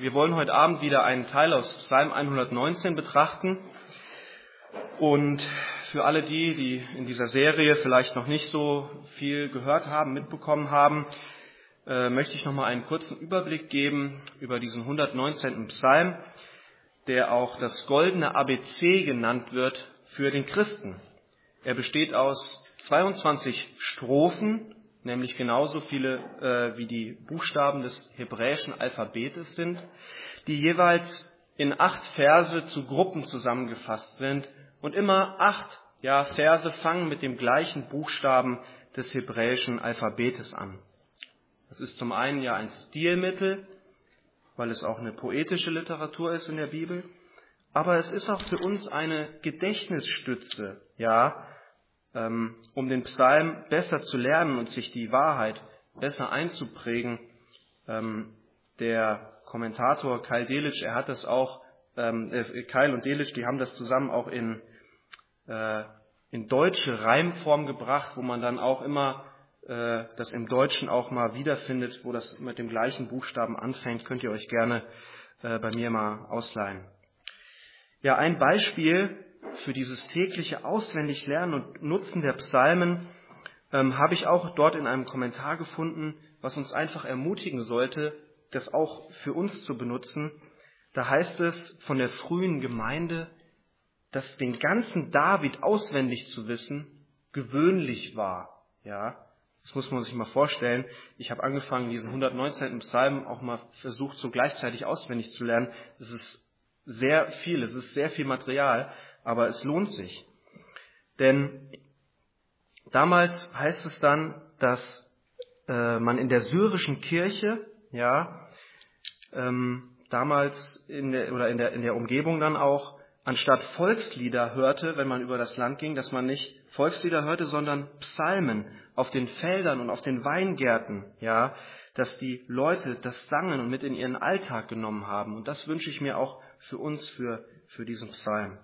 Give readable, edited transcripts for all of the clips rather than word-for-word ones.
Wir wollen heute Abend wieder einen Teil aus Psalm 119 betrachten. Und für alle die in dieser Serie vielleicht noch nicht so viel gehört haben, mitbekommen haben, möchte ich nochmal einen kurzen Überblick geben über diesen 119. Psalm, der auch das goldene ABC genannt wird für den Christen. Er besteht aus 22 Strophen, nämlich genauso viele wie die Buchstaben des hebräischen Alphabetes sind, die jeweils in 8 Verse zu Gruppen zusammengefasst sind und immer 8 Verse fangen mit dem gleichen Buchstaben des hebräischen Alphabetes an. Das ist zum einen ein Stilmittel, weil es auch eine poetische Literatur ist in der Bibel, aber es ist auch für uns eine Gedächtnisstütze, um den Psalm besser zu lernen und sich die Wahrheit besser einzuprägen. Der Kommentator Keil Delitzsch, er hat das auch, Keil und Delitzsch, die haben das zusammen auch in deutsche Reimform gebracht, wo man dann auch immer das im Deutschen auch mal wiederfindet, wo das mit dem gleichen Buchstaben anfängt, könnt ihr euch gerne bei mir mal ausleihen. Ja, ein Beispiel für dieses tägliche Auswendiglernen und Nutzen der Psalmen habe ich auch dort in einem Kommentar gefunden, was uns einfach ermutigen sollte, das auch für uns zu benutzen. Da heißt es von der frühen Gemeinde, dass den ganzen David auswendig zu wissen gewöhnlich war. Ja, das muss man sich mal vorstellen. Ich habe angefangen, diesen 119. Psalm auch mal versucht, so gleichzeitig auswendig zu lernen. Das ist sehr viel, es ist sehr viel Material, aber es lohnt sich. Denn damals heißt es dann, dass man in der syrischen Kirche, damals in der Umgebung dann auch, anstatt Volkslieder hörte, wenn man über das Land ging, dass man nicht Volkslieder hörte, sondern Psalmen auf den Feldern und auf den Weingärten, dass die Leute das sangen und mit in ihren Alltag genommen haben. Und das wünsche ich mir auch für uns, für diesen Psalm.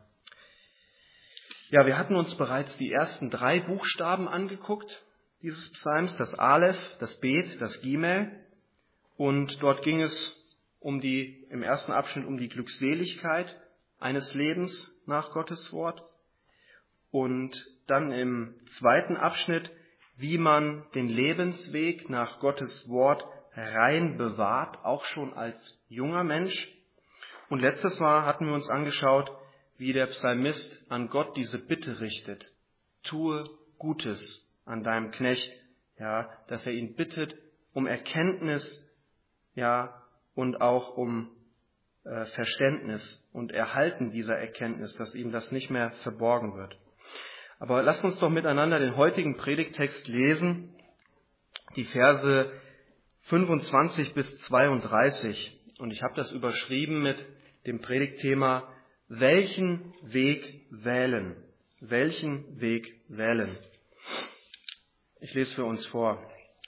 Ja, wir hatten uns bereits die ersten 3 Buchstaben angeguckt dieses Psalms, das Aleph, das Bet, das Gimel. Und dort ging es im ersten Abschnitt um die Glückseligkeit eines Lebens nach Gottes Wort. Und dann im zweiten Abschnitt, wie man den Lebensweg nach Gottes Wort rein bewahrt, auch schon als junger Mensch. Und letztes Mal hatten wir uns angeschaut, wie der Psalmist an Gott diese Bitte richtet. Tue Gutes an deinem Knecht, dass er ihn bittet um Erkenntnis, und auch um Verständnis und Erhalten dieser Erkenntnis, dass ihm das nicht mehr verborgen wird. Aber lasst uns doch miteinander den heutigen Predigttext lesen, die Verse 25 bis 32. Und ich habe das überschrieben mit dem Predigtthema Welchen Weg wählen? Welchen Weg wählen? Ich lese für uns vor.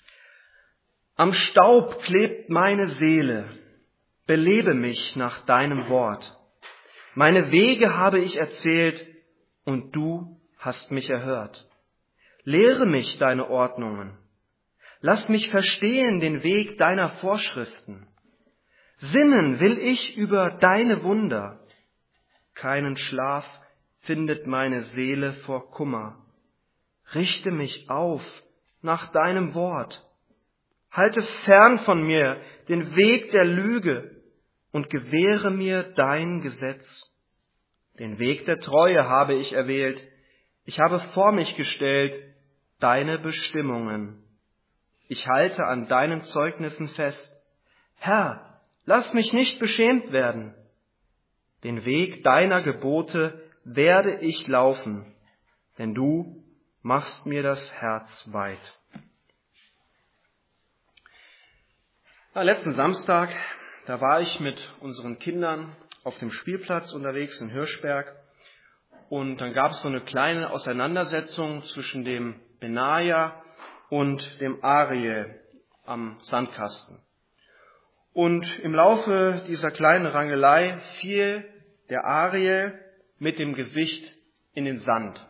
Am Staub klebt meine Seele, belebe mich nach deinem Wort. Meine Wege habe ich erzählt und du hast mich erhört. Lehre mich deine Ordnungen. Lass mich verstehen den Weg deiner Vorschriften. Sinnen will ich über deine Wunder. Keinen Schlaf findet meine Seele vor Kummer. Richte mich auf nach deinem Wort. Halte fern von mir den Weg der Lüge und gewähre mir dein Gesetz. Den Weg der Treue habe ich erwählt. Ich habe vor mich gestellt deine Bestimmungen. Ich halte an deinen Zeugnissen fest. Herr, lass mich nicht beschämt werden. Den Weg deiner Gebote werde ich laufen, denn du machst mir das Herz weit. Letzten Samstag, da war ich mit unseren Kindern auf dem Spielplatz unterwegs in Hirschberg und dann gab es so eine kleine Auseinandersetzung zwischen dem Benaja und dem Ariel am Sandkasten. Und im Laufe dieser kleinen Rangelei fiel der Ariel mit dem Gesicht in den Sand.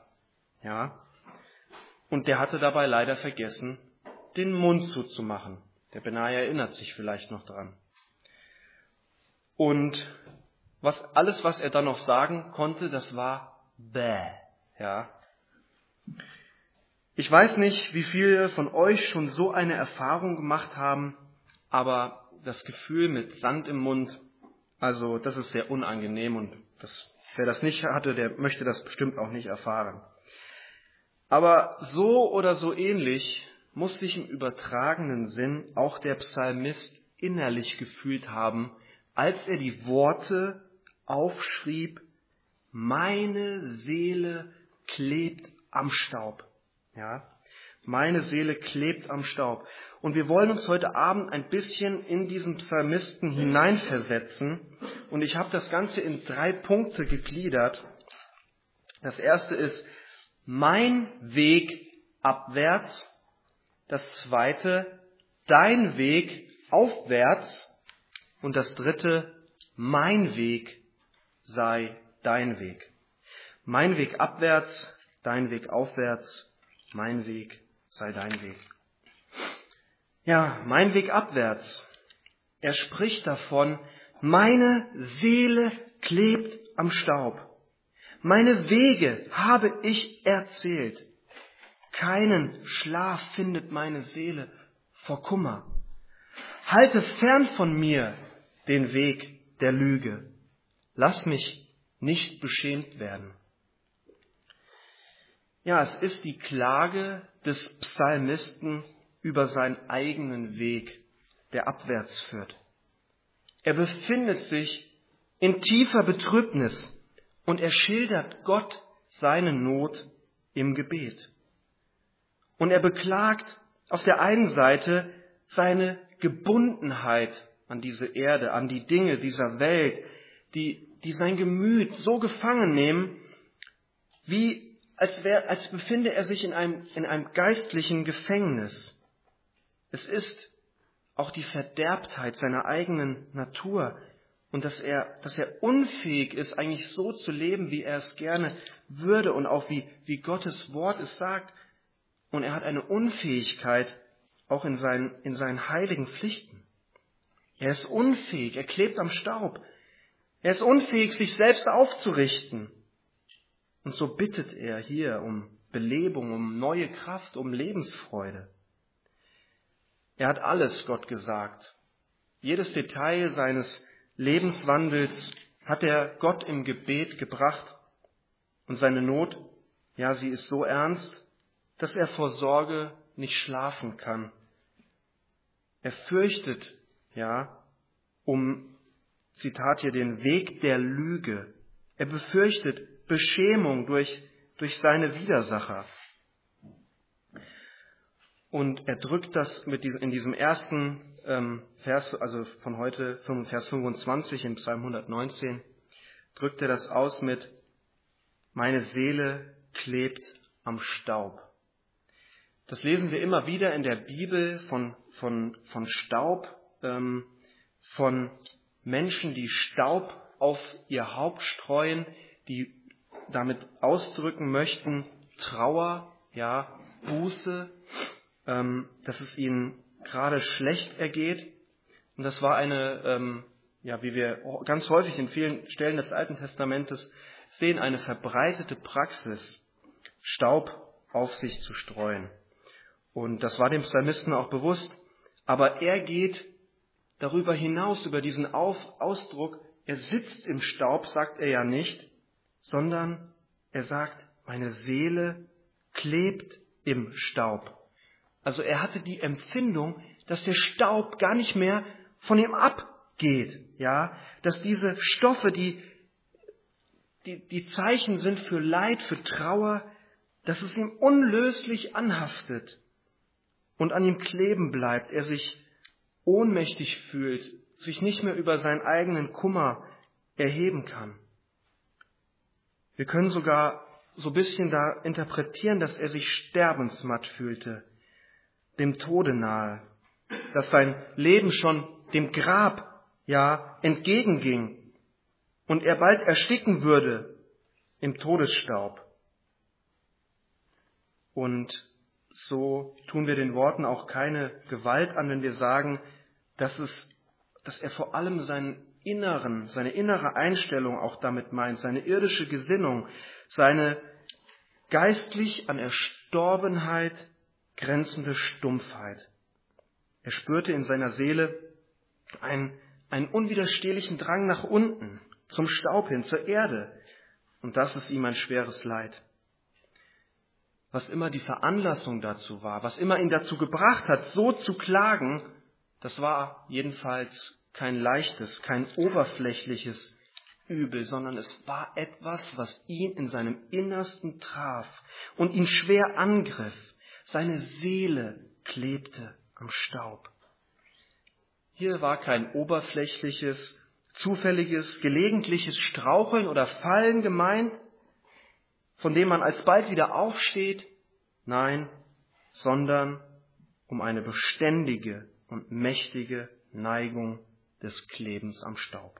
Und der hatte dabei leider vergessen, den Mund zuzumachen. Der Benaja erinnert sich vielleicht noch dran. Und alles, was er dann noch sagen konnte, das war bäh. Ja. Ich weiß nicht, wie viele von euch schon so eine Erfahrung gemacht haben, aber das Gefühl mit Sand im Mund, also das ist sehr unangenehm und wer das nicht hatte, der möchte das bestimmt auch nicht erfahren. Aber so oder so ähnlich muss sich im übertragenen Sinn auch der Psalmist innerlich gefühlt haben, als er die Worte aufschrieb: Meine Seele klebt am Staub. Ja, meine Seele klebt am Staub. Und wir wollen uns heute Abend ein bisschen in diesen Psalmisten hineinversetzen. Und ich habe das Ganze in 3 Punkte gegliedert. Das erste ist mein Weg abwärts. Das zweite, dein Weg aufwärts. Und das dritte, mein Weg sei dein Weg. Mein Weg abwärts, dein Weg aufwärts, mein Weg sei dein Weg. Ja, mein Weg abwärts. Er spricht davon, meine Seele klebt am Staub. Meine Wege habe ich erzählt. Keinen Schlaf findet meine Seele vor Kummer. Halte fern von mir den Weg der Lüge. Lass mich nicht beschämt werden. Ja, es ist die Klage des Psalmisten über seinen eigenen Weg, der abwärts führt. Er befindet sich in tiefer Betrübnis und er schildert Gott seine Not im Gebet. Und er beklagt auf der einen Seite seine Gebundenheit an diese Erde, an die Dinge dieser Welt, die sein Gemüt so gefangen nehmen, wie als befinde er sich in einem geistlichen Gefängnis. Es ist auch die Verderbtheit seiner eigenen Natur und dass er unfähig ist, eigentlich so zu leben, wie er es gerne würde und auch wie Gottes Wort es sagt. Und er hat eine Unfähigkeit auch in seinen heiligen Pflichten. Er ist unfähig, er klebt am Staub. Er ist unfähig, sich selbst aufzurichten. Und so bittet er hier um Belebung, um neue Kraft, um Lebensfreude. Er hat alles Gott gesagt. Jedes Detail seines Lebenswandels hat er Gott im Gebet gebracht. Und seine Not, ja, sie ist so ernst, dass er vor Sorge nicht schlafen kann. Er fürchtet, ja, Zitat hier, den Weg der Lüge. Er befürchtet Beschämung durch seine Widersacher. Und er drückt das in diesem ersten Vers, also von heute, Vers 25 in Psalm 119, drückt er das aus mit: Meine Seele klebt am Staub. Das lesen wir immer wieder in der Bibel von Staub, von Menschen, die Staub auf ihr Haupt streuen, die damit ausdrücken möchten Trauer, ja, Buße, dass es ihnen gerade schlecht ergeht. Und das war wie wir ganz häufig in vielen Stellen des Alten Testamentes sehen, eine verbreitete Praxis, Staub auf sich zu streuen. Und das war dem Psalmisten auch bewusst. Aber er geht darüber hinaus, über diesen Ausdruck, er sitzt im Staub, sagt er ja nicht, sondern er sagt, meine Seele klebt im Staub. Also er hatte die Empfindung, dass der Staub gar nicht mehr von ihm abgeht, ja, dass diese Stoffe, die Zeichen sind für Leid, für Trauer, dass es ihm unlöslich anhaftet und an ihm kleben bleibt, er sich ohnmächtig fühlt, sich nicht mehr über seinen eigenen Kummer erheben kann. Wir können sogar so ein bisschen da interpretieren, dass er sich sterbensmatt fühlte, dem Tode nahe, dass sein Leben schon dem Grab, ja, entgegenging und er bald ersticken würde im Todesstaub. Und so tun wir den Worten auch keine Gewalt an, wenn wir sagen, dass er vor allem sein Inneren, seine innere Einstellung auch damit meint, seine irdische Gesinnung, seine geistlich an Erstorbenheit grenzende Stumpfheit. Er spürte in seiner Seele einen unwiderstehlichen Drang nach unten, zum Staub hin, zur Erde. Und das ist ihm ein schweres Leid. Was immer die Veranlassung dazu war, was immer ihn dazu gebracht hat, so zu klagen, das war jedenfalls kein leichtes, kein oberflächliches Übel, sondern es war etwas, was ihn in seinem Innersten traf und ihn schwer angriff. Seine Seele klebte am Staub. Hier war kein oberflächliches, zufälliges, gelegentliches Straucheln oder Fallen gemeint, von dem man alsbald wieder aufsteht. Nein, sondern um eine beständige und mächtige Neigung des Klebens am Staub.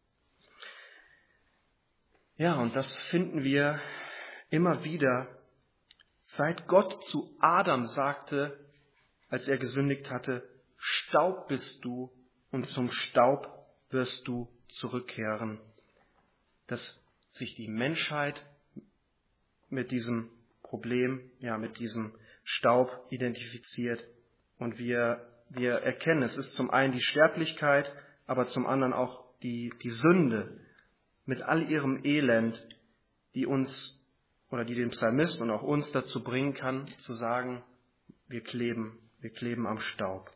Ja, und das finden wir immer wieder, seit Gott zu Adam sagte, als er gesündigt hatte, Staub bist du und zum Staub wirst du zurückkehren. Dass sich die Menschheit mit diesem Problem, mit diesem Staub identifiziert. Und wir erkennen, es ist zum einen die Sterblichkeit, aber zum anderen auch die Sünde mit all ihrem Elend, die uns oder die den Psalmisten und auch uns dazu bringen kann, zu sagen, wir kleben am Staub.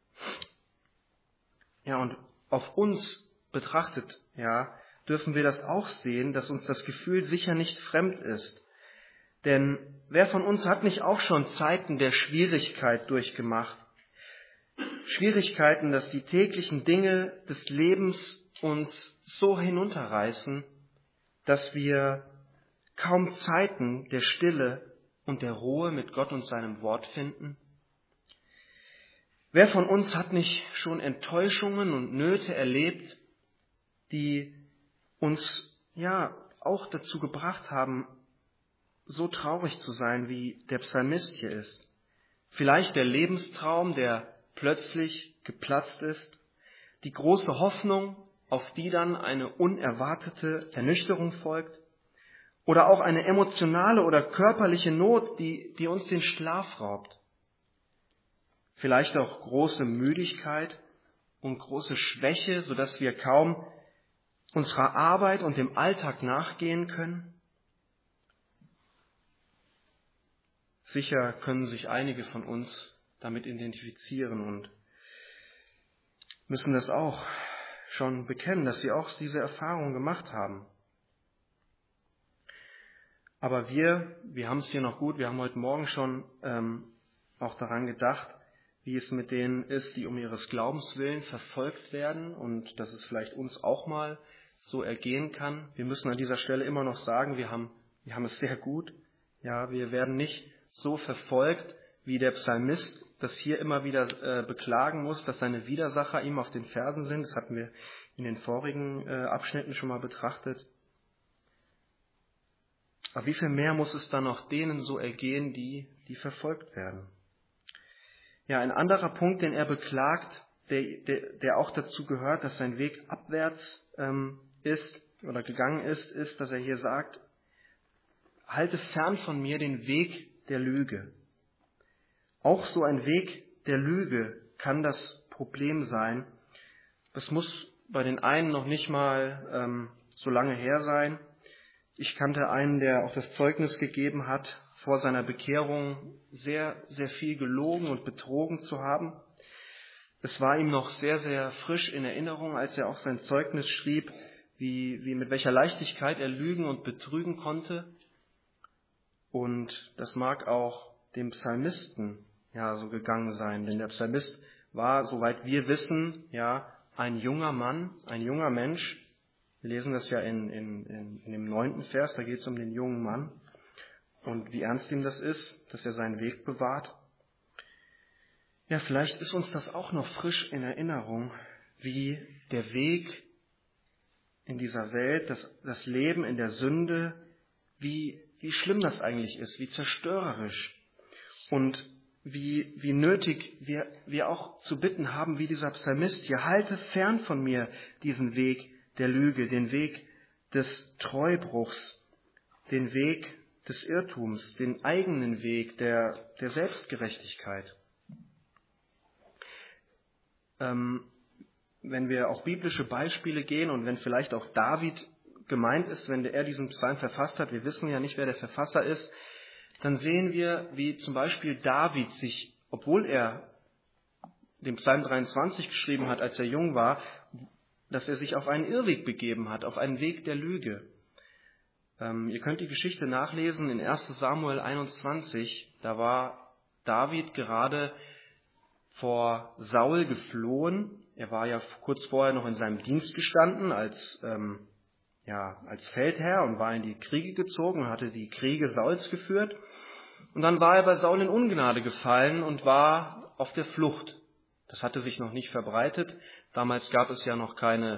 Ja, und auf uns betrachtet, dürfen wir das auch sehen, dass uns das Gefühl sicher nicht fremd ist. Denn wer von uns hat nicht auch schon Zeiten der Schwierigkeit durchgemacht? Schwierigkeiten, dass die täglichen Dinge des Lebens uns so hinunterreißen, dass wir kaum Zeiten der Stille und der Ruhe mit Gott und seinem Wort finden? Wer von uns hat nicht schon Enttäuschungen und Nöte erlebt, die uns auch dazu gebracht haben, so traurig zu sein, wie der Psalmist hier ist? Vielleicht der Lebenstraum, der plötzlich geplatzt ist, die große Hoffnung, auf die dann eine unerwartete Ernüchterung folgt, oder auch eine emotionale oder körperliche Not, die uns den Schlaf raubt. Vielleicht auch große Müdigkeit und große Schwäche, sodass wir kaum unserer Arbeit und dem Alltag nachgehen können. Sicher können sich einige von uns damit identifizieren und müssen das auch schon bekennen, dass sie auch diese Erfahrung gemacht haben. Aber wir haben es hier noch gut, wir haben heute Morgen schon auch daran gedacht, wie es mit denen ist, die um ihres Glaubens willen verfolgt werden und dass es vielleicht uns auch mal so ergehen kann. Wir müssen an dieser Stelle immer noch sagen, wir haben es sehr gut. Ja, wir werden nicht so verfolgt, wie der Psalmist das hier immer wieder beklagen muss, dass seine Widersacher ihm auf den Fersen sind. Das hatten wir in den vorigen Abschnitten schon mal betrachtet. Aber wie viel mehr muss es dann auch denen so ergehen, die verfolgt werden? Ja, ein anderer Punkt, den er beklagt, der auch dazu gehört, dass sein Weg abwärts ist oder gegangen ist, dass er hier sagt, halte fern von mir den Weg der Lüge. Auch so ein Weg der Lüge kann das Problem sein. Es muss bei den einen noch nicht mal so lange her sein. Ich kannte einen, der auch das Zeugnis gegeben hat, vor seiner Bekehrung sehr, sehr viel gelogen und betrogen zu haben. Es war ihm noch sehr, sehr frisch in Erinnerung, als er auch sein Zeugnis schrieb, wie mit welcher Leichtigkeit er lügen und betrügen konnte. Und das mag auch dem Psalmisten so gegangen sein, denn der Psalmist war, soweit wir wissen, ein junger Mann, ein junger Mensch. Wir lesen das ja in dem 9. Vers, da geht es um den jungen Mann und wie ernst ihm das ist, dass er seinen Weg bewahrt. Ja, vielleicht ist uns das auch noch frisch in Erinnerung, wie der Weg in dieser Welt, das Leben in der Sünde, wie schlimm das eigentlich ist, wie zerstörerisch. Und wie nötig wir auch zu bitten haben, wie dieser Psalmist hier: Halte fern von mir diesen Weg der Lüge, den Weg des Treubruchs, den Weg des Irrtums, den eigenen Weg der Selbstgerechtigkeit. Wenn wir auf biblische Beispiele gehen und wenn vielleicht auch David gemeint ist, wenn er diesen Psalm verfasst hat, wir wissen ja nicht, wer der Verfasser ist, dann sehen wir, wie zum Beispiel David sich, obwohl er den Psalm 23 geschrieben hat, als er jung war, dass er sich auf einen Irrweg begeben hat, auf einen Weg der Lüge. Ihr könnt die Geschichte nachlesen in 1 Samuel 21. Da war David gerade vor Saul geflohen. Er war ja kurz vorher noch in seinem Dienst gestanden als Feldherr und war in die Kriege gezogen und hatte die Kriege Sauls geführt. Und dann war er bei Saul in Ungnade gefallen und war auf der Flucht. Das hatte sich noch nicht verbreitet. Damals gab es ja noch kein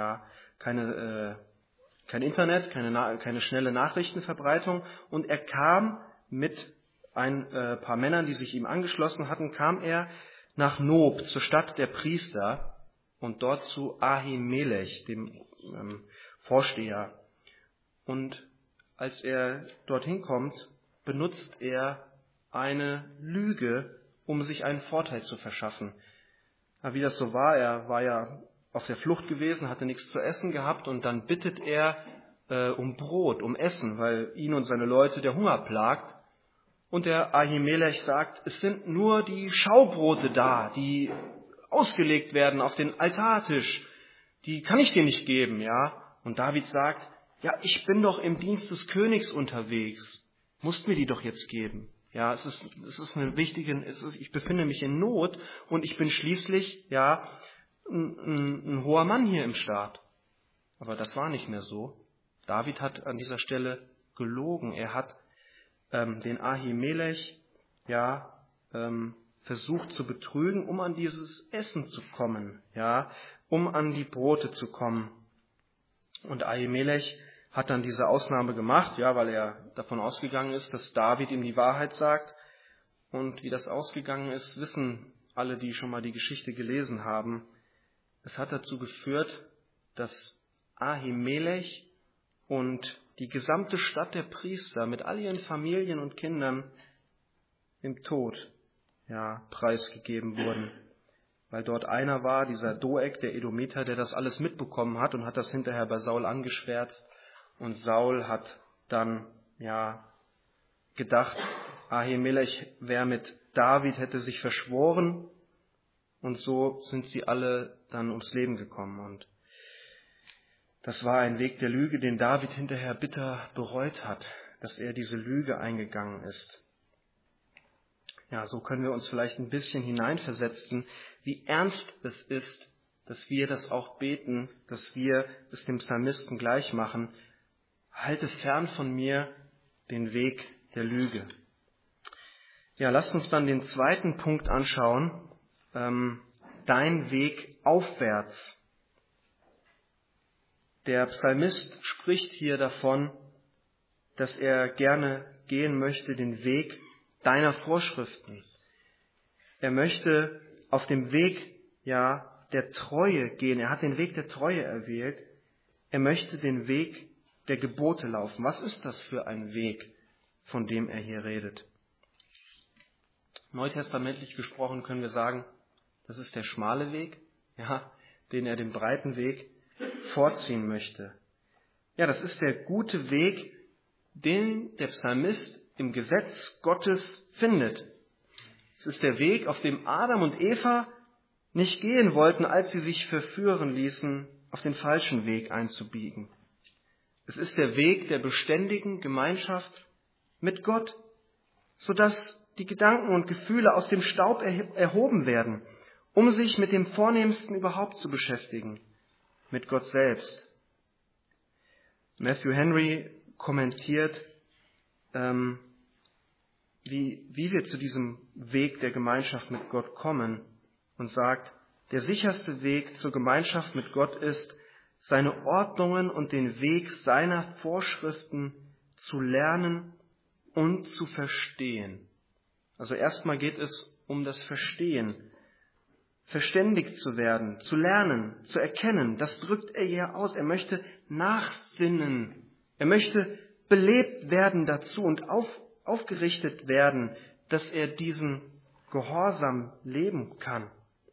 Internet, keine schnelle Nachrichtenverbreitung. Und er kam mit ein paar Männern, die sich ihm angeschlossen hatten, kam er nach Nob, zur Stadt der Priester, und dort zu Ahimelech, dem Vorsteher. Und als er dorthin kommt, benutzt er eine Lüge, um sich einen Vorteil zu verschaffen. Aber wie das so war, er war ja auf der Flucht gewesen, hatte nichts zu essen gehabt, und dann bittet er um Brot, um Essen, weil ihn und seine Leute der Hunger plagt. Und der Ahimelech sagt, es sind nur die Schaubrote da, die ausgelegt werden auf den Altartisch. Die kann ich dir nicht geben, ja. Und David sagt, ja, ich bin doch im Dienst des Königs unterwegs. Musst mir die doch jetzt geben. Ja, es ist eine wichtige, ich befinde mich in Not und ich bin schließlich, ein hoher Mann hier im Staat. Aber das war nicht mehr so. David hat an dieser Stelle gelogen. Er hat den Ahimelech versucht zu betrügen, um an dieses Essen zu kommen, um an die Brote zu kommen. Und Ahimelech hat dann diese Ausnahme gemacht, weil er davon ausgegangen ist, dass David ihm die Wahrheit sagt. Und wie das ausgegangen ist, wissen alle, die schon mal die Geschichte gelesen haben. Es hat dazu geführt, dass Ahimelech und die gesamte Stadt der Priester mit all ihren Familien und Kindern im Tod preisgegeben wurden. Weil dort einer war, dieser Doeg, der Edomiter, der das alles mitbekommen hat und hat das hinterher bei Saul angeschwärzt. Und Saul hat dann gedacht, Ahimelech wäre mit David, hätte sich verschworen. Und so sind sie alle dann ums Leben gekommen. Und das war ein Weg der Lüge, den David hinterher bitter bereut hat, dass er diese Lüge eingegangen ist. Ja, so können wir uns vielleicht ein bisschen hineinversetzen, wie ernst es ist, dass wir das auch beten, dass wir es dem Psalmisten gleich machen. Halte fern von mir den Weg der Lüge. Ja, lasst uns dann den zweiten Punkt anschauen. Dein Weg aufwärts. Der Psalmist spricht hier davon, dass er gerne gehen möchte den Weg deiner Vorschriften. Er möchte auf dem Weg der Treue gehen. Er hat den Weg der Treue erwählt. Er möchte den Weg der Gebote laufen. Was ist das für ein Weg, von dem er hier redet? Neutestamentlich gesprochen können wir sagen, das ist der schmale Weg, den er dem breiten Weg vorziehen möchte. Ja, das ist der gute Weg, den der Psalmist im Gesetz Gottes findet. Es ist der Weg, auf dem Adam und Eva nicht gehen wollten, als sie sich verführen ließen, auf den falschen Weg einzubiegen. Es ist der Weg der beständigen Gemeinschaft mit Gott, sodass die Gedanken und Gefühle aus dem Staub erhoben werden, um sich mit dem Vornehmsten überhaupt zu beschäftigen, mit Gott selbst. Matthew Henry kommentiert, wie wir zu diesem Weg der Gemeinschaft mit Gott kommen und sagt, der sicherste Weg zur Gemeinschaft mit Gott ist, seine Ordnungen und den Weg seiner Vorschriften zu lernen und zu verstehen. Also erstmal geht es um das Verstehen, verständigt zu werden, zu lernen, zu erkennen. Das drückt er hier aus. Er möchte nachsinnen. Er möchte belebt werden dazu und aufgerichtet werden, dass er diesen Gehorsam leben kann.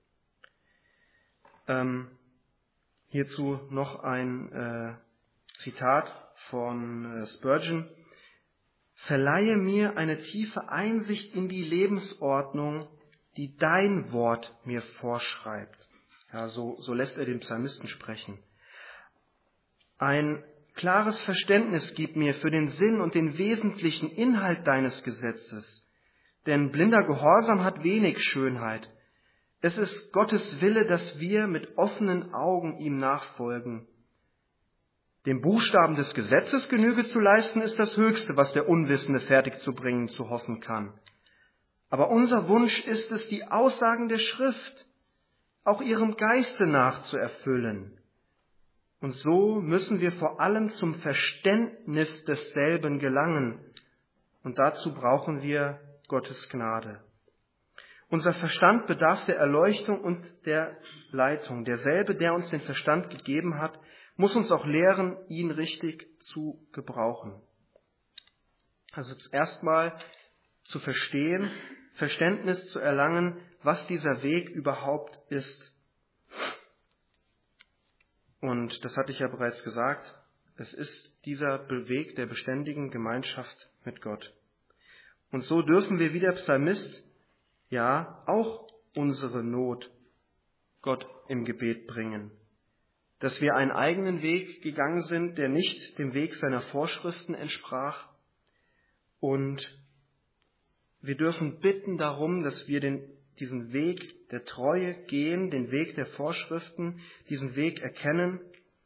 Hierzu noch ein Zitat von Spurgeon. Verleihe mir eine tiefe Einsicht in die Lebensordnung, die dein Wort mir vorschreibt. Ja, so lässt er den Psalmisten sprechen. Ein klares Verständnis gib mir für den Sinn und den wesentlichen Inhalt deines Gesetzes. Denn blinder Gehorsam hat wenig Schönheit. Es ist Gottes Wille, dass wir mit offenen Augen ihm nachfolgen. Dem Buchstaben des Gesetzes Genüge zu leisten, ist das Höchste, was der Unwissende fertigzubringen zu hoffen kann. Aber unser Wunsch ist es, die Aussagen der Schrift auch ihrem Geiste nach zu erfüllen. Und so müssen wir vor allem zum Verständnis desselben gelangen. Und dazu brauchen wir Gottes Gnade. Unser Verstand bedarf der Erleuchtung und der Leitung. Derselbe, der uns den Verstand gegeben hat, muss uns auch lehren, ihn richtig zu gebrauchen. Also erstmal zu verstehen, Verständnis zu erlangen, was dieser Weg überhaupt ist. Und das hatte ich ja bereits gesagt, es ist dieser Weg der beständigen Gemeinschaft mit Gott. Und so dürfen wir wie der Psalmist ja auch unsere Not Gott im Gebet bringen. Dass wir einen eigenen Weg gegangen sind, der nicht dem Weg seiner Vorschriften entsprach. Und wir dürfen bitten darum, dass wir diesen Weg der Treue gehen, den Weg der Vorschriften, diesen Weg erkennen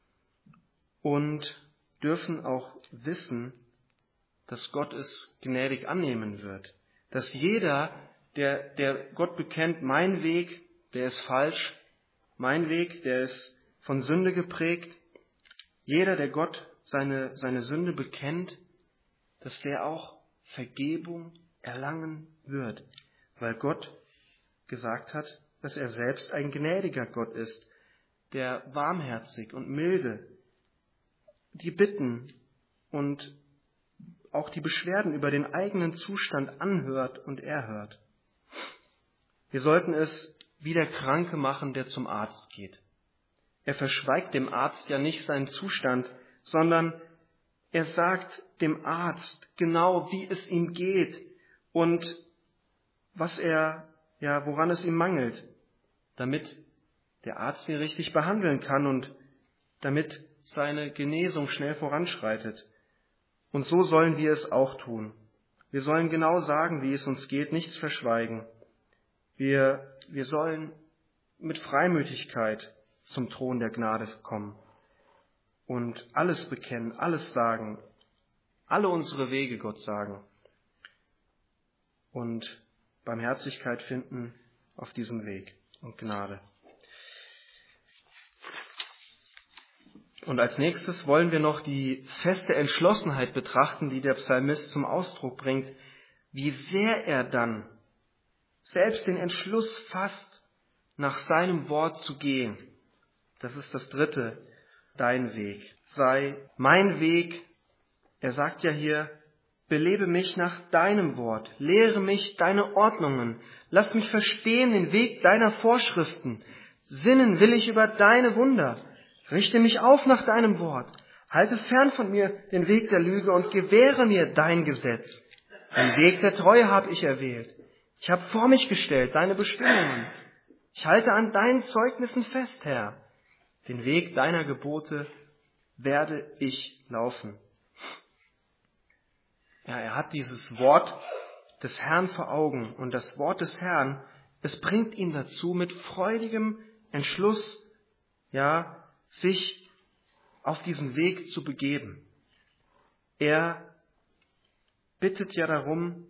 und dürfen auch wissen, dass Gott es gnädig annehmen wird. Dass jeder, der Gott bekennt, mein Weg, der ist falsch, mein Weg, der ist von Sünde geprägt. Jeder, der Gott seine Sünde bekennt, dass der auch Vergebung erlangen wird, weil Gott gesagt hat, dass er selbst ein gnädiger Gott ist, der warmherzig und milde die Bitten und auch die Beschwerden über den eigenen Zustand anhört und erhört. Wir sollten es wie der Kranke machen, der zum Arzt geht. Er verschweigt dem Arzt ja nicht seinen Zustand, sondern er sagt dem Arzt genau, wie es ihm geht und woran es ihm mangelt, damit der Arzt ihn richtig behandeln kann und damit seine Genesung schnell voranschreitet. Und so sollen wir es auch tun. Wir sollen genau sagen, wie es uns geht, nichts verschweigen. Wir sollen mit Freimütigkeit zum Thron der Gnade kommen und alles bekennen, alles sagen, alle unsere Wege Gott sagen und Barmherzigkeit finden auf diesem Weg und Gnade. Und als nächstes wollen wir noch die feste Entschlossenheit betrachten, die der Psalmist zum Ausdruck bringt, wie sehr er dann selbst den Entschluss fasst, nach seinem Wort zu gehen. Das ist das dritte, dein Weg. Sei mein Weg. Er sagt ja hier, belebe mich nach deinem Wort, lehre mich deine Ordnungen, lass mich verstehen den Weg deiner Vorschriften, sinnen will ich über deine Wunder, richte mich auf nach deinem Wort, halte fern von mir den Weg der Lüge und gewähre mir dein Gesetz. Den Weg der Treue habe ich erwählt. Ich habe vor mich gestellt deine Bestimmungen. Ich halte an deinen Zeugnissen fest, Herr. Den Weg deiner Gebote werde ich laufen. Ja, er hat dieses Wort des Herrn vor Augen und das Wort des Herrn, es bringt ihn dazu, mit freudigem Entschluss, sich auf diesen Weg zu begeben. Er bittet ja darum,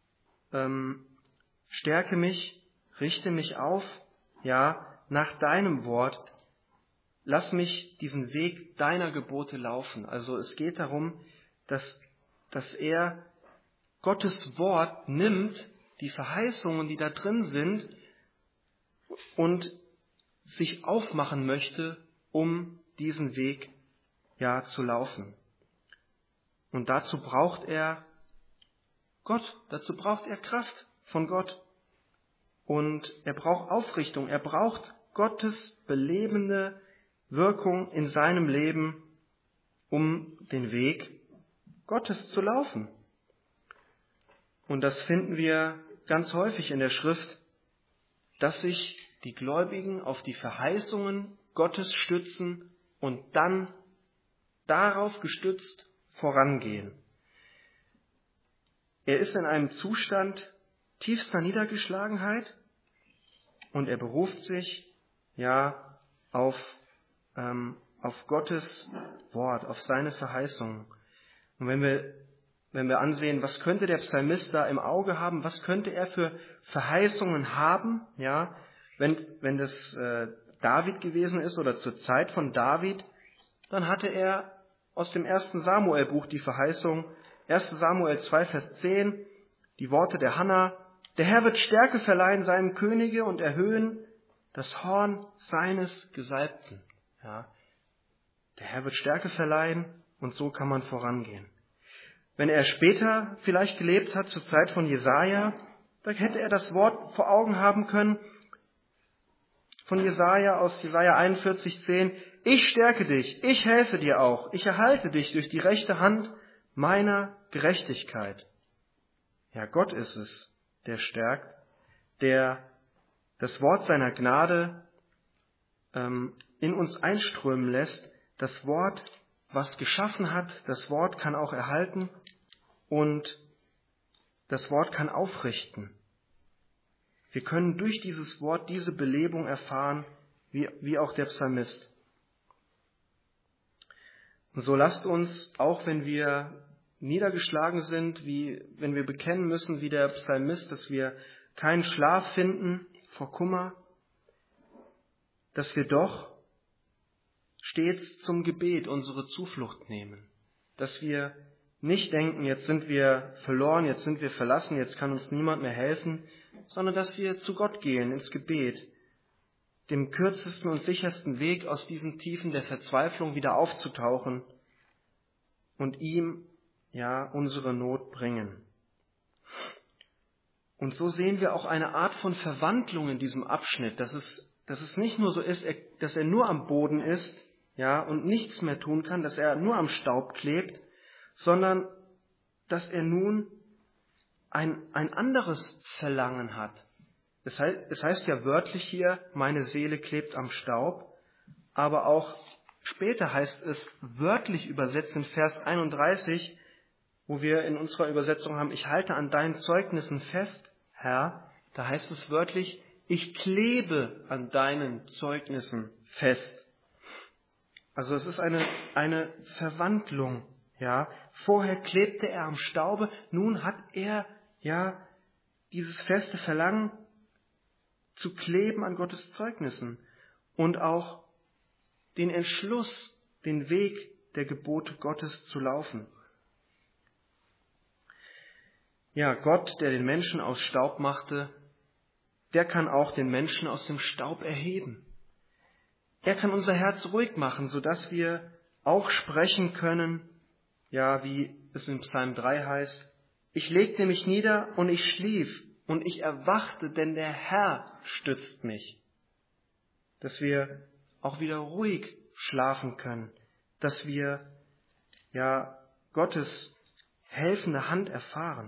stärke mich, richte mich auf, nach deinem Wort, lass mich diesen Weg deiner Gebote laufen. Also es geht darum, dass er Gottes Wort nimmt die Verheißungen, die da drin sind, und sich aufmachen möchte, um diesen Weg zu laufen. Und dazu braucht er Gott, dazu braucht er Kraft von Gott. Und er braucht Aufrichtung, er braucht Gottes belebende Wirkung in seinem Leben, um den Weg Gottes zu laufen. Und das finden wir ganz häufig in der Schrift, dass sich die Gläubigen auf die Verheißungen Gottes stützen und dann darauf gestützt vorangehen. Er ist in einem Zustand tiefster Niedergeschlagenheit und er beruft sich auf Gottes Wort, auf seine Verheißungen. Und wenn wir ansehen, was könnte der Psalmist da im Auge haben, was könnte er für Verheißungen haben, wenn das David gewesen ist oder zur Zeit von David, dann hatte er aus dem 1. Samuel-Buch die Verheißung, 1. Samuel 2, Vers 10, die Worte der Hannah: Der Herr wird Stärke verleihen seinem Könige und erhöhen das Horn seines Gesalbten. Ja, der Herr wird Stärke verleihen und so kann man vorangehen. Wenn er später vielleicht gelebt hat, zur Zeit von Jesaja, da hätte er das Wort vor Augen haben können von Jesaja aus Jesaja 41,10: Ich stärke dich, ich helfe dir auch, ich erhalte dich durch die rechte Hand meiner Gerechtigkeit. Ja, Gott ist es, der stärkt, der das Wort seiner Gnade in uns einströmen lässt. Das Wort, was geschaffen hat, das Wort kann auch erhalten und das Wort kann aufrichten. Wir können durch dieses Wort diese Belebung erfahren, wie auch der Psalmist. Und so lasst uns, auch wenn wir niedergeschlagen sind, wenn wir bekennen müssen, wie der Psalmist, dass wir keinen Schlaf finden vor Kummer, dass wir doch stets zum Gebet unsere Zuflucht nehmen. Dass wir nicht denken, jetzt sind wir verloren, jetzt sind wir verlassen, jetzt kann uns niemand mehr helfen, sondern dass wir zu Gott gehen, ins Gebet, dem kürzesten und sichersten Weg aus diesen Tiefen der Verzweiflung wieder aufzutauchen und ihm unsere Not bringen. Und so sehen wir auch eine Art von Verwandlung in diesem Abschnitt, dass es nicht nur so ist, dass er nur am Boden ist, und nichts mehr tun kann, dass er nur am Staub klebt, sondern dass er nun ein anderes Verlangen hat. Es heißt ja wörtlich hier, meine Seele klebt am Staub, aber auch später heißt es wörtlich übersetzt in Vers 31, wo wir in unserer Übersetzung haben: Ich halte an deinen Zeugnissen fest, Herr. Da heißt es wörtlich: Ich klebe an deinen Zeugnissen fest. Also es ist eine Verwandlung. Vorher klebte er am Staube, nun hat er dieses feste Verlangen zu kleben an Gottes Zeugnissen und auch den Entschluss, den Weg der Gebote Gottes zu laufen. Ja, Gott, der den Menschen aus Staub machte, der kann auch den Menschen aus dem Staub erheben. Er kann unser Herz ruhig machen, sodass wir auch sprechen können, wie es in Psalm 3 heißt: Ich legte mich nieder und ich schlief und ich erwachte, denn der Herr stützt mich. Dass wir auch wieder ruhig schlafen können, dass wir Gottes helfende Hand erfahren.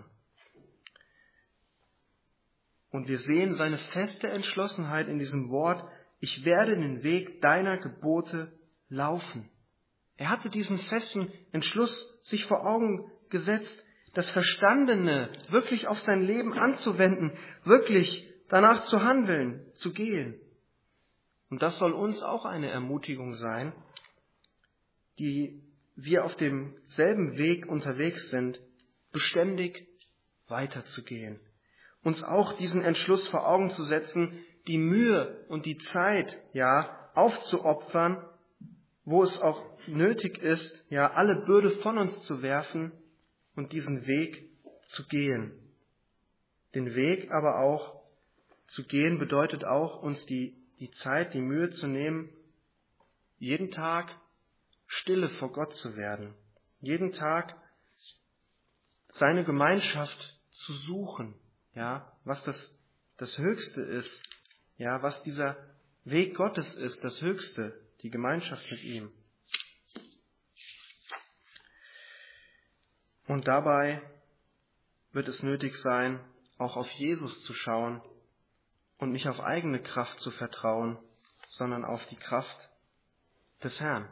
Und wir sehen seine feste Entschlossenheit in diesem Wort: Ich werde den Weg deiner Gebote laufen. Er hatte diesen festen Entschluss sich vor Augen gesetzt, das Verstandene wirklich auf sein Leben anzuwenden, wirklich danach zu handeln, zu gehen. Und das soll uns auch eine Ermutigung sein, die wir auf demselben Weg unterwegs sind, beständig weiterzugehen. Uns auch diesen Entschluss vor Augen zu setzen, die Mühe und die Zeit, aufzuopfern, wo es auch nötig ist, alle Bürde von uns zu werfen und diesen Weg zu gehen. Den Weg aber auch zu gehen bedeutet auch, uns die Zeit, die Mühe zu nehmen, jeden Tag stille vor Gott zu werden. Jeden Tag seine Gemeinschaft zu suchen, ja, was das Höchste ist, ja, was dieser Weg Gottes ist, das Höchste, die Gemeinschaft mit ihm. Und dabei wird es nötig sein, auch auf Jesus zu schauen und nicht auf eigene Kraft zu vertrauen, sondern auf die Kraft des Herrn.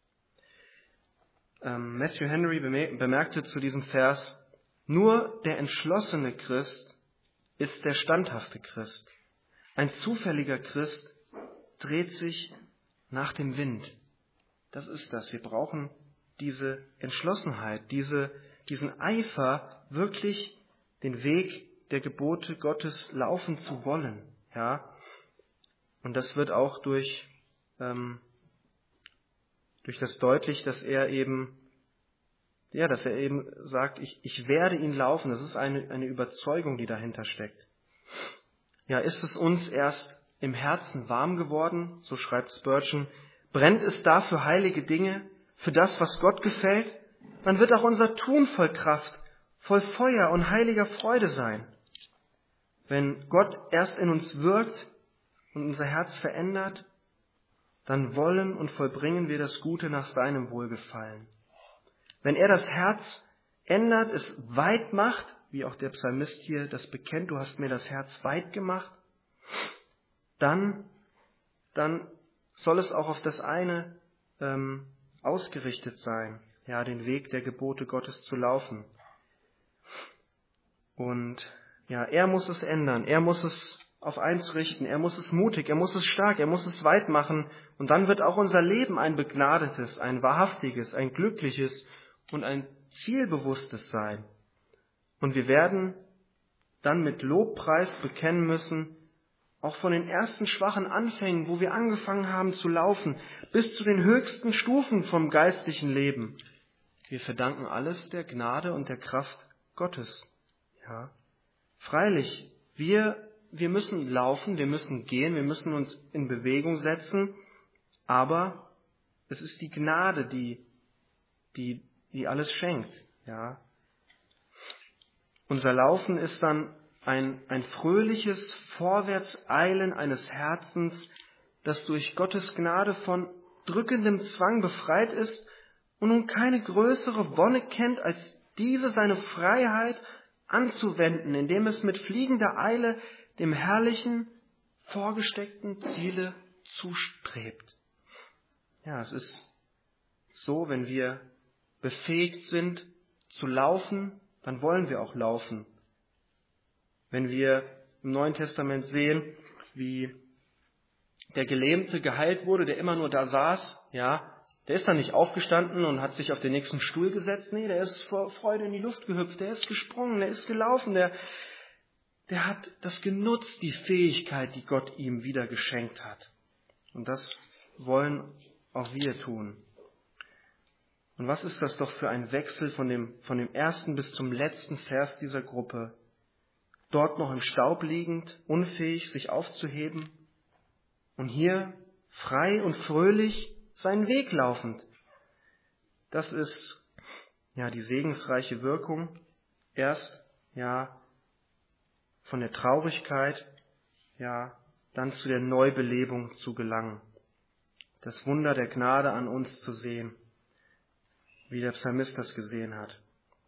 Matthew Henry bemerkte zu diesem Vers, nur der entschlossene Christ ist der standhafte Christ. Ein zufälliger Christ dreht sich nach dem Wind. Das ist das. Wir brauchen diese Entschlossenheit, diesen Eifer, wirklich den Weg der Gebote Gottes laufen zu wollen. Ja? Und das wird auch durch das deutlich, dass er eben sagt, ich werde ihn laufen. Das ist eine Überzeugung, die dahinter steckt. Ja, ist es uns erst im Herzen warm geworden, so schreibt Spurgeon, brennt es da für heilige Dinge, für das, was Gott gefällt, dann wird auch unser Tun voll Kraft, voll Feuer und heiliger Freude sein. Wenn Gott erst in uns wirkt und unser Herz verändert, dann wollen und vollbringen wir das Gute nach seinem Wohlgefallen. Wenn er das Herz ändert, es weit macht, wie auch der Psalmist hier das bekennt, du hast mir das Herz weit gemacht, dann soll es auch auf das eine ausgerichtet sein, ja, den Weg der Gebote Gottes zu laufen. Und ja, er muss es ändern, er muss es auf eins richten, er muss es mutig, er muss es stark, er muss es weit machen. Und dann wird auch unser Leben ein begnadetes, ein wahrhaftiges, ein glückliches und ein zielbewusstes sein. Und wir werden dann mit Lobpreis bekennen müssen, auch von den ersten schwachen Anfängen, wo wir angefangen haben zu laufen, bis zu den höchsten Stufen vom geistlichen Leben. Wir verdanken alles der Gnade und der Kraft Gottes. Ja. Freilich, wir müssen laufen, wir müssen gehen, wir müssen uns in Bewegung setzen, aber es ist die Gnade, die alles schenkt. Ja. Unser Laufen ist dann ein fröhliches Vorwärtseilen eines Herzens, das durch Gottes Gnade von drückendem Zwang befreit ist und nun keine größere Wonne kennt, als diese seine Freiheit anzuwenden, indem es mit fliegender Eile dem herrlichen, vorgesteckten Ziele zustrebt. Ja, es ist so, wenn wir befähigt sind zu laufen, dann wollen wir auch laufen. Wenn wir im Neuen Testament sehen, wie der Gelähmte geheilt wurde, der immer nur da saß, ja, der ist dann nicht aufgestanden und hat sich auf den nächsten Stuhl gesetzt. Nee, der ist vor Freude in die Luft gehüpft, der ist gesprungen, der ist gelaufen, der hat das genutzt, die Fähigkeit, die Gott ihm wieder geschenkt hat. Und das wollen auch wir tun. Und was ist das doch für ein Wechsel von dem ersten bis zum letzten Vers dieser Gruppe? Dort noch im Staub liegend, unfähig, sich aufzuheben. Und hier frei und fröhlich seinen Weg laufend. Das ist ja die segensreiche Wirkung. Erst ja von der Traurigkeit, ja dann zu der Neubelebung zu gelangen. Das Wunder der Gnade an uns zu sehen, wie der Psalmist das gesehen hat.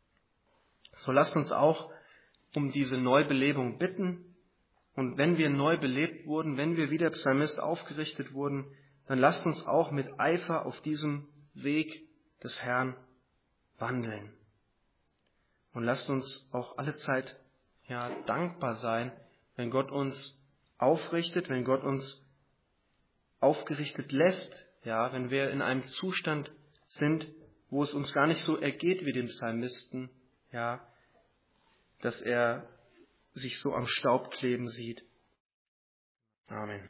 So lasst uns auch um diese Neubelebung bitten. Und wenn wir neu belebt wurden, wenn wir wie der Psalmist aufgerichtet wurden, dann lasst uns auch mit Eifer auf diesem Weg des Herrn wandeln. Und lasst uns auch alle Zeit dankbar sein, wenn Gott uns aufrichtet, wenn Gott uns aufgerichtet lässt, ja, wenn wir in einem Zustand sind, wo es uns gar nicht so ergeht wie dem Psalmisten, ja, dass er sich so am Staub kleben sieht. Amen.